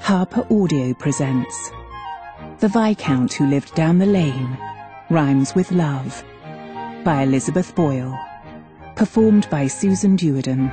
Harper Audio presents The Viscount Who Lived Down the Lane Rhymes with Love by Elizabeth Boyle. Performed by Susan Duerden.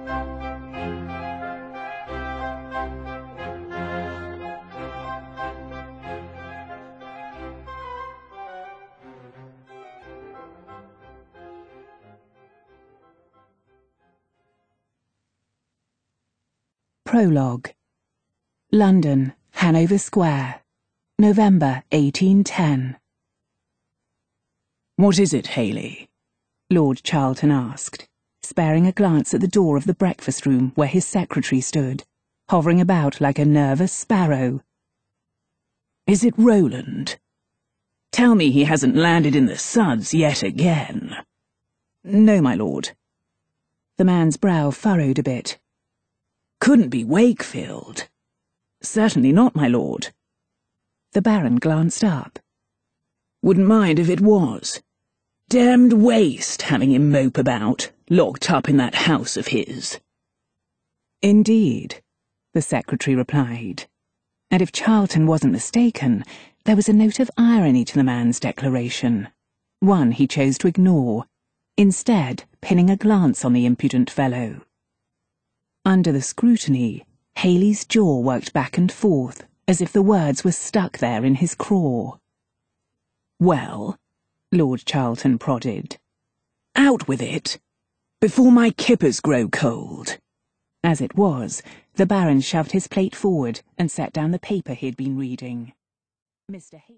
Prologue. London, Hanover Square, November 1810. "What is it, Haley?" Lord Charlton asked, sparing a glance at the door of the breakfast-room where his secretary stood, hovering about like a nervous sparrow. "Is it Roland? Tell me he hasn't landed in the suds yet again." "No, my lord." The man's brow furrowed a bit. "Couldn't be Wakefield?" "Certainly not, my lord." The Baron glanced up. "Wouldn't mind if it was. Damned waste having him mope about, locked up in that house of his." "Indeed," the secretary replied. And if Charlton wasn't mistaken, there was a note of irony to the man's declaration, one he chose to ignore, instead pinning a glance on the impudent fellow. Under the scrutiny, Haley's jaw worked back and forth, as if the words were stuck there in his craw. "Well," Lord Charlton prodded. "Out with it, before my kippers grow cold." As it was, the Baron shoved his plate forward and set down the paper he had been reading. Mr.